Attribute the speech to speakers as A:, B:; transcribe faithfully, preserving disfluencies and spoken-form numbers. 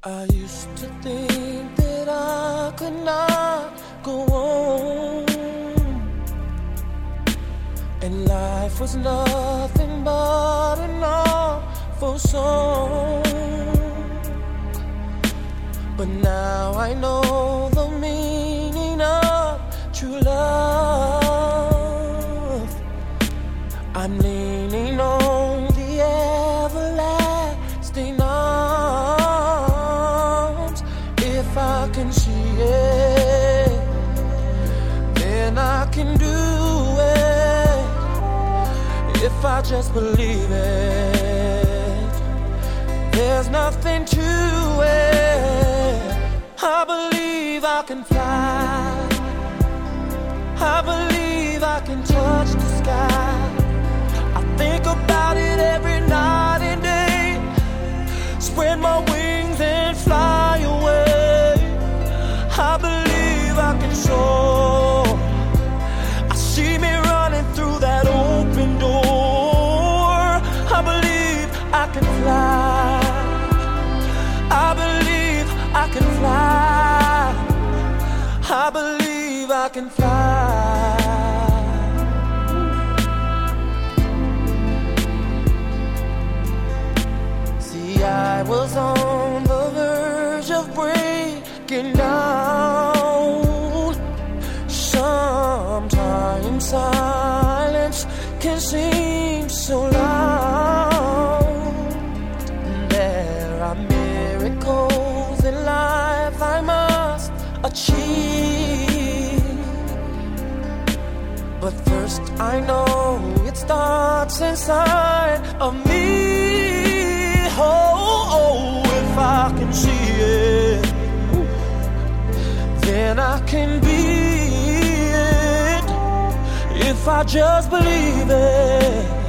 A: I used to think that I could not go on, and life was nothing but an awful song. But now I know the meaning of true love. I'm leaning on the everlasting arms. If I can see it, then I can do it. If I just believe it, there's nothing to it. I believe I can fly. I believe I can touch the sky. I think about it every night and day. Spread my wings and fly away. I believe I can soar. I see me running through that open door. I believe I can fly. I believe I can fly. I believe I can fly. See, I was on the verge of breaking down. Sometimes silence can seem so loud. There are miracles in life I must achieve, but first I know it starts inside of me. Oh, oh, if I can see it, then I can be it. If I just believe it,